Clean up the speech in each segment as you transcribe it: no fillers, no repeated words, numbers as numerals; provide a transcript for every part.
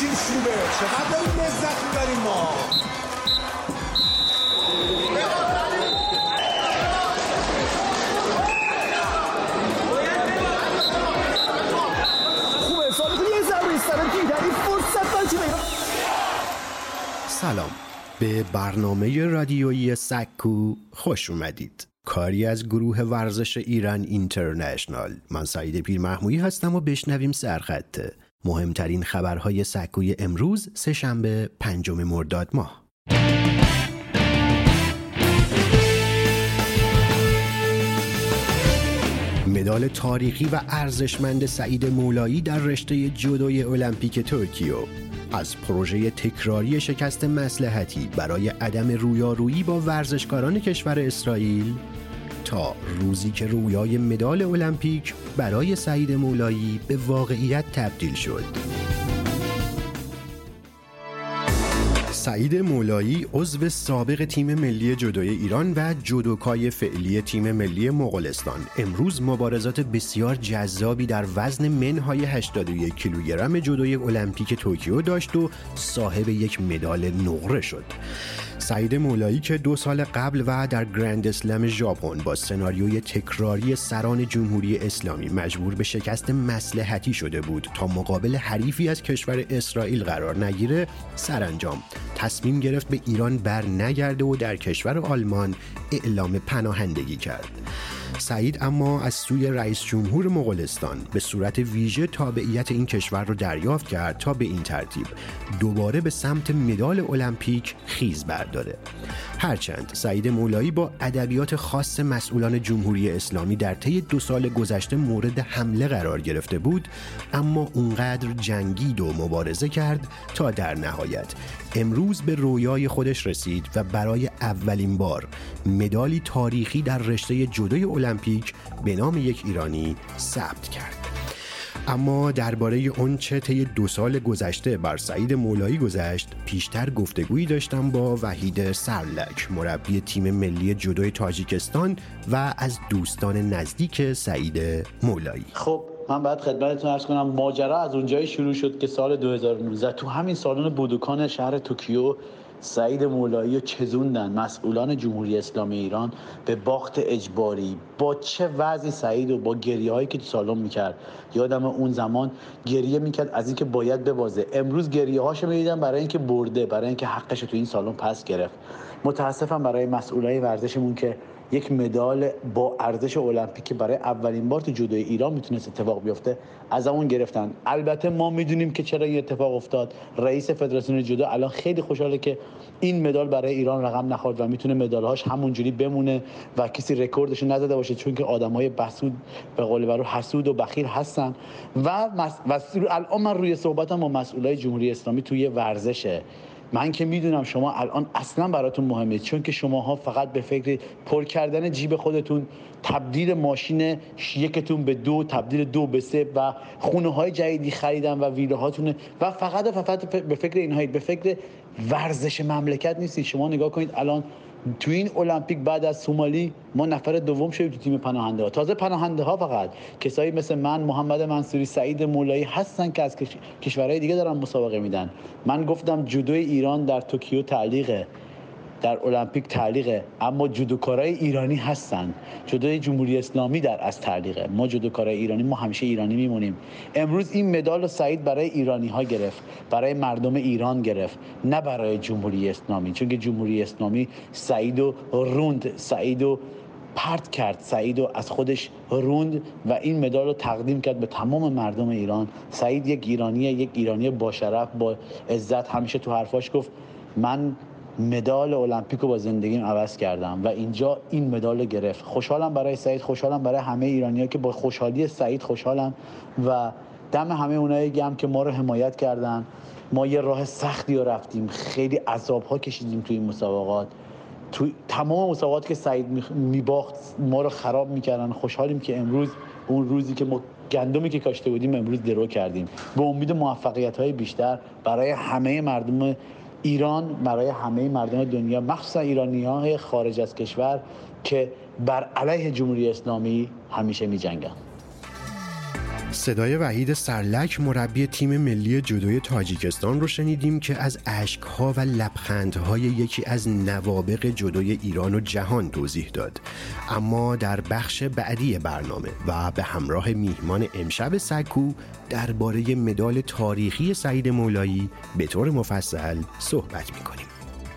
خوبه، چقدر داریم لذت میبریم ما. خوبه سالتون یه ضربه ایستادن دیدن این فرصت من چی بگم. سلام، به برنامه رادیویی سکو خوش اومدید. کاری از گروه ورزش ایران اینترنشنال. من سعید پیرمحمودی هستم و بشنویم سرخط مهمترین خبرهای سکوی امروز سه‌شنبه 5 مرداد ماه. مدال تاریخی و ارزشمند سعید مولایی در رشته جودوی المپیک توکیو. از پروژه تکراری شکست مصلحتی برای عدم رویارویی با ورزشکاران کشور اسرائیل تا روزی که رویای مدال المپیک برای سعید مولایی به واقعیت تبدیل شد. سعید مولایی عضو سابق تیم ملی جودوی ایران و جودوکای فعلی تیم ملی مغولستان امروز مبارزات بسیار جذابی در وزن منهای 81 کیلوگرم جودوی المپیک توکیو داشت و صاحب یک مدال نقره شد. سعید مولایی که 2 سال قبل و در گرند اسلم ژاپن با سناریوی تکراری سران جمهوری اسلامی مجبور به شکست مصلحتی شده بود تا مقابل حریفی از کشور اسرائیل قرار نگیره، سرانجام تصمیم گرفت به ایران بر نگرده و در کشور آلمان اعلام پناهندگی کرد. سعید اما از سوی رئیس جمهور مغولستان به صورت ویژه تابعیت این کشور را دریافت کرد تا به این ترتیب دوباره به سمت مدال المپیک خیز برداره. هرچند سعید مولایی با ادبیات خاص مسئولان جمهوری اسلامی در طی 2 سال گذشته مورد حمله قرار گرفته بود، اما اونقدر جنگید و مبارزه کرد تا در نهایت امروز به رویای خودش رسید و برای اولین بار مدالی تاریخی در رشته جودوی المپیک به نام یک ایرانی ثبت کرد. اما درباره اون چه طی 2 سال گذشته بر سعید مولایی گذشت پیشتر گفتگویی داشتم با وحید سرلک، مربی تیم ملی جودوی تاجیکستان و از دوستان نزدیک سعید مولایی. خب من باید خدمتتون عرض کنم ماجرا از اونجایی شروع شد که سال 2019 تو همین سالن بودوکان شهر توکیو سعید مولایی رو چزوندن مسئولان جمهوری اسلامی ایران به باخت اجباری. با چه وضعی سعید و با گریه هایی که تو سالن میکرد، یادم اون زمان گریه میکرد از اینکه باید ببازه، امروز گریه هاشو میدیدم برای اینکه برده، برای اینکه حقش تو این سالن پس گرفت. متاسفم برای مسئولای ورزشمون که یک مدال با ارزش المپیک برای اولین بار تو جودوی ایران میتونست اتفاق بیفته از اون گرفتن. البته ما میدونیم که چرا این اتفاق افتاد. رئیس فدراسیون جودو الان خیلی خوشحاله که این مدال برای ایران رقم نخورد و میتونه مدالهاش همونجوری بمونه و کسی رکوردش نزده باشه، چون که آدمای بسود به قول معروف حسود و بخیل هستن. و الان من روی صحبتم با مسئولای جمهوری اسلامی توی ورزشه. من که میدونم شما الان اصلا براتون مهمه، چون که شماها فقط به فکر پر کردن جیب خودتون، تبدیل ماشین یکتون به 2، تبدیل 2 به 3 و خونه های جدیدی خریدن و ویله هاتونه و فقط به فکر اینهایید، به فکر ورزش مملکت نیستید. شما نگاه کنید الان تو این المپیک بعد از سومالی ما نفر دوم شدیم تو تیم پناهنده ها. تازه پناهنده ها فقط کسایی مثل من، محمد منصوری، سعید مولایی هستن که از کشورهای دیگه دارن مسابقه میدن. من گفتم جودوی ایران در توکیو تعلیقه، در المپیک تعلیقه، اما جودوکارای ایرانی هستن. جودوی جمهوری اسلامی در از تعلیقه. ما جودوکارای ایرانی، ما همیشه ایرانی میمونیم. امروز این مدال رو سعید برای ایرانی ها گرفت، برای مردم ایران گرفت، نه برای جمهوری اسلامی، چون که جمهوری اسلامی سعیدو روند، سعیدو پرت کرد، سعیدو از خودش روند و این مدال رو تقدیم کرد به تمام مردم ایران. سعید یک ایرانی با شرف، با عزت. همیشه تو حرفاش گفت من مدال المپیک رو با زندگیم عوض کردم و اینجا این مدال رو گرفت. خوشحالم برای سعید، خوشحالم برای همه ایرانی‌ها که با خوشحالی سعید خوشحالم و دم همه اونایی گرم که ما رو حمایت کردن. ما یه راه سختی رو رفتیم، خیلی عذاب‌ها کشیدیم توی این مسابقات. تو تمام مسابقات که سعید میباخت ما رو خراب میکردن. خوشحالیم که امروز اون روزی که ما گندمی که کاشته بودیم امروز درو کردیم، به امید موفقیت‌های بیشتر برای همه مردم ایران، برای همه مردم دنیا، مخصوصا ایرانی‌های خارج از کشور که بر علیه جمهوری اسلامی همیشه می‌جنگن. صدای وحید سرلک مربی تیم ملی جودوی تاجیکستان رو شنیدیم که از اشک‌ها و لبخندهای یکی از نوابغ جودوی ایران و جهان توضیح داد. اما در بخش بعدی برنامه و به همراه میهمان امشب سکو درباره مدال تاریخی سعید مولایی به طور مفصل صحبت می‌کنیم.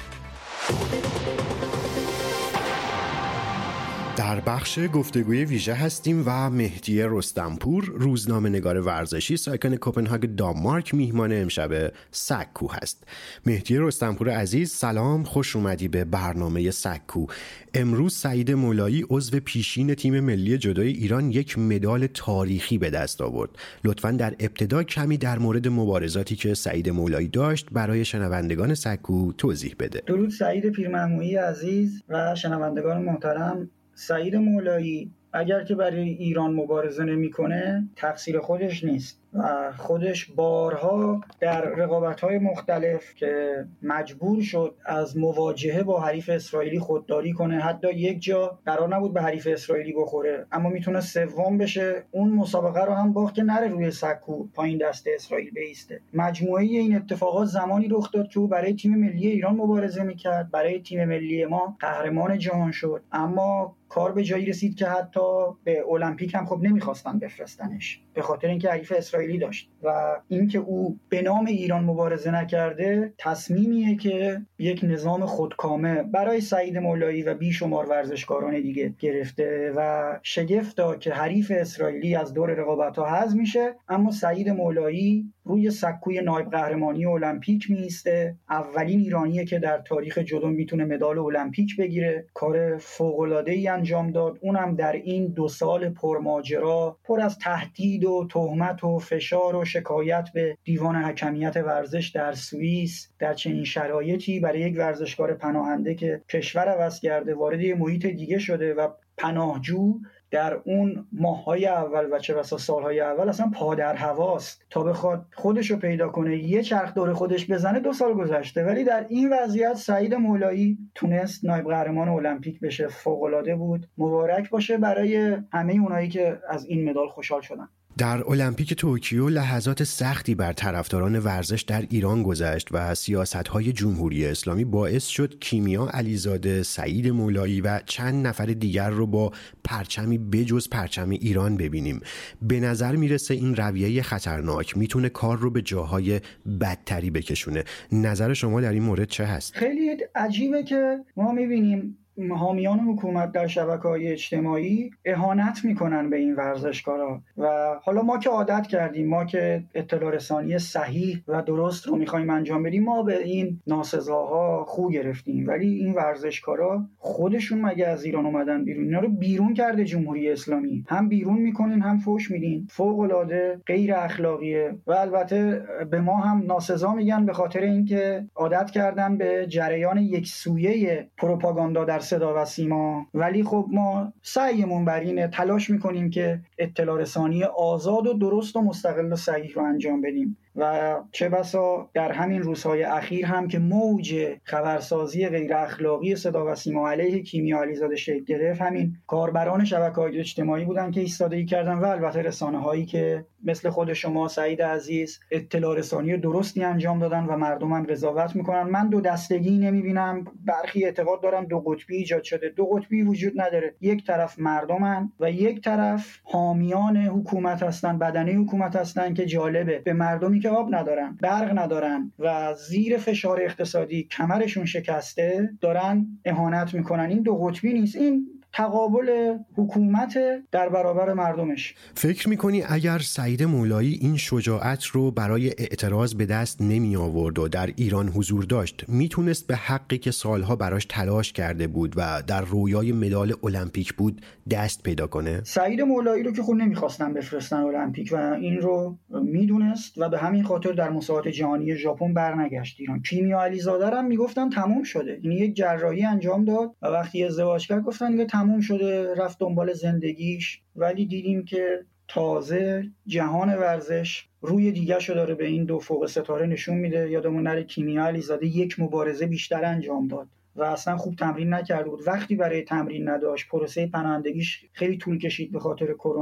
در بخش گفتگوی ویژه هستیم و مهدی رستمپور، روزنامه‌نگار ورزشی ساکن کوپنهاگ دانمارک، میهمان امشب سکو هست. مهدی رستمپور عزیز، سلام، خوش اومدی به برنامه سکو. امروز سعید مولایی عضو پیشین تیم ملی جودوی ایران یک مدال تاریخی به دست آورد. لطفاً در ابتدا کمی در مورد مبارزاتی که سعید مولایی داشت برای شنوندگان سکو توضیح بده. درود سعید پیرمحمودی عزیز و شنوندگان محترم. سعید مولایی اگر که برای ایران مبارزه نمی‌کنه تقصیر خودش نیست و خودش بارها در رقابت‌های مختلف که مجبور شد از مواجهه با حریف اسرائیلی خودداری کنه، حتی یک جا قرار نبود به حریف اسرائیلی بخوره اما میتونه سوم بشه، اون مسابقه رو هم باخت که نره روی سکو پایین دست اسرائیل بیسته. مجموعه این اتفاقات زمانی رخ داد که او برای تیم ملی ایران مبارزه میکرد، برای تیم ملی ما قهرمان جهان شد، اما کار به جایی رسید که حتی به المپیک هم خب نمیخواستن بفرستنش به خاطر اینکه حریف اسرائیلی داشت و اینکه او به نام ایران مبارزه نکرده تصمیمیه که یک نظام خودکامه برای سعید مولایی و بیشمار ورزشکاران دیگه گرفته و شگفتا که حریف اسرائیلی از دور رقابت‌ها حذف میشه اما سعید مولایی روی سکوی نایب قهرمانی المپیک میسته. اولین ایرانیه که در تاریخ جودو میتونه مدال المپیک بگیره. کار فوق‌العاده‌ای انجام داد، اونم در این 2 سال پرماجرا، پر از تهدید و تهمت و فشار و شکایت به دیوان حکمیت ورزش در سوئیس. در چنین شرایطی برای یک ورزشکار پناهنده که کشور عوض کرده، وارد یه محیط دیگه شده و پناهجو، در اون ماه‌های اول و چه بسا سال‌های اول اصلا پا در هواست تا بخواد خودشو پیدا کنه، یه چرخ دور خودش بزنه. 2 سال گذشته ولی در این وضعیت سعید مولایی تونست نایب قهرمان المپیک بشه. فوق‌العاده بود. مبارک باشه برای همه اونایی که از این مدال خوشحال شدن. در المپیک توکیو لحظات سختی بر طرفداران ورزش در ایران گذشت و سیاست‌های جمهوری اسلامی باعث شد کیمیا علیزاده، سعید مولایی و چند نفر دیگر رو با پرچمی بجز پرچم ایران ببینیم. به نظر میرسه این رویه خطرناک میتونه کار رو به جاهای بدتری بکشونه. نظر شما در این مورد چه هست؟ خیلی عجیبه که ما میبینیم حامیان حکومت در شبکه‌های اجتماعی اهانت میکنن به این ورزشکارا و حالا ما که عادت کردیم، ما که اطلاع رسانی صحیح و درست رو میخوایم انجام بدیم، ما به این ناسزاها خو گرفتیم. ولی این ورزشکارا خودشون مگه از ایران اومدن بیرون؟ اینا رو بیرون کرده جمهوری اسلامی، هم بیرون میکنین هم فوش میدین. فوق العاده غیر اخلاقیه و البته به ما هم ناسزا میگن به خاطر اینکه عادت کردن به جریان یک سویه پروپاگاندا در صدا و سیما. ولی خب ما سعیمون بر اینه، تلاش میکنیم که اطلاع رسانی آزاد و درست و مستقل و صحیح رو انجام بدیم و چه بسا در همین روزهای اخیر هم که موج خبرسازی غیر اخلاقی صدا و سیما علیه کیمیا علیزاده شکل گرفت، همین کاربران شبکه‌های اجتماعی بودن که ایستادگی کردن و البته رسانه‌هایی که مثل خود شما سعید عزیز اطلاع رسانی درستی انجام دادن و مردم هم قضاوت میکنن. من 2 دستگی نمیبینم. برخی اعتقاد دارن 2 قطبی ایجاد شده. 2 قطبی وجود نداره. یک طرف مردمن و یک طرف حامیان حکومت هستن، بدنه حکومت هستن که جالبه به مردمی که آب ندارن، برق ندارن و زیر فشار اقتصادی کمرشون شکسته دارن اهانت میکنن. این 2 قطبی نیست، این تقابل حکومت در برابر مردمش. فکر میکنی اگر سعید مولایی این شجاعت رو برای اعتراض به دست نمی آورد و در ایران حضور داشت، میتونست به حقی که سالها براش تلاش کرده بود و در رویای مدال المپیک بود دست پیدا کنه؟ سعید مولایی رو که خود نمیخواستن بفرستن المپیک و این رو میدونست و به همین خاطر در مسابقات جهانی ژاپن برنگشت ایران. کیمیا علیزاده هم میگفتن تموم شده، این یک جراحی انجام داد و وقتی ازدواج کرد گفتن دیگه تموم شده، رفت دنبال زندگیش. ولی دیدیم که تازه جهان ورزش روی دیگه شو داره به این 2 فوق ستاره نشون میده. یادمون نره کیمیا علیزاده یک مبارزه بیشتر انجام داد و اصلا خوب تمرین نکرده بود. وقتی برای تمرین نداشت، پروسه پناهندگیش خیلی طول کشید به خاطر کرونا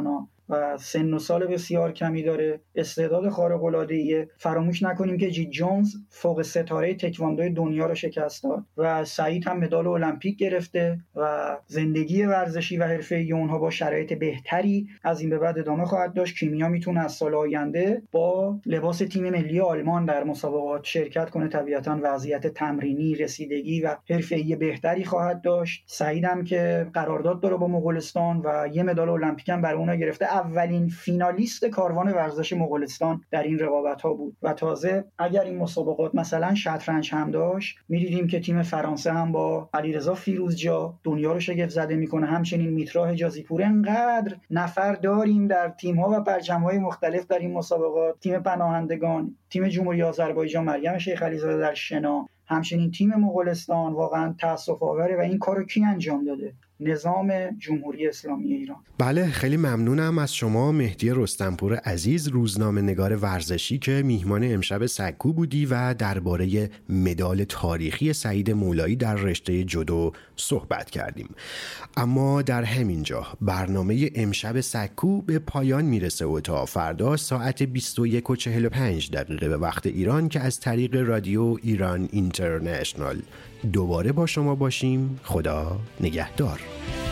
و سن و سال بسیار کمی داره، استعداد خارق‌العاده‌ایه. فراموش نکنیم که جی جونز فوق ستاره تکواندو دنیا رو شکست داد و سعید هم مدال المپیک گرفته و زندگی ورزشی و حرفه‌ای اونها با شرایط بهتری از این به بعد ادامه خواهد داشت. کیمیا میتونه از سال آینده با لباس تیم ملی آلمان در مسابقات شرکت کنه. طبیعتاً وضعیت تمرینی، رسیدگی و حرفه‌ای بهتری خواهد داشت. سعید هم که قرارداد داره با مغولستان و یه مدال المپیک هم برای اونها گرفته، اولین فینالیست کاروان ورزش مغولستان در این رقابت‌ها بود. و تازه اگر این مسابقات مثلا شطرنج هم داشت، می‌دیدیم که تیم فرانسه هم با علیرضا فیروزجا دنیا رو شگفت زده میکنه. همچنین میترا حجازی پور. انقدر نفر داریم در تیم‌ها و پرچم‌های مختلف در این مسابقات. تیم پناهندگان، تیم جمهوری آذربایجان مریم شیخ علیزاده در شنا، همچنین تیم مغولستان. واقعا تأسف‌آوره و این کارو کی انجام داده؟ نظام جمهوری اسلامی ایران. بله، خیلی ممنونم از شما مهدی رستمپور عزیز، روزنامه‌نگار ورزشی که میهمان امشب سکو بودی و درباره مدال تاریخی سعید مولایی در رشته جودو صحبت کردیم. اما در همین جا برنامه امشب سکو به پایان میرسه و تا فردا ساعت 21:45 به وقت ایران که از طریق رادیو ایران اینترنشنال دوباره با شما باشیم. خدا نگهدار.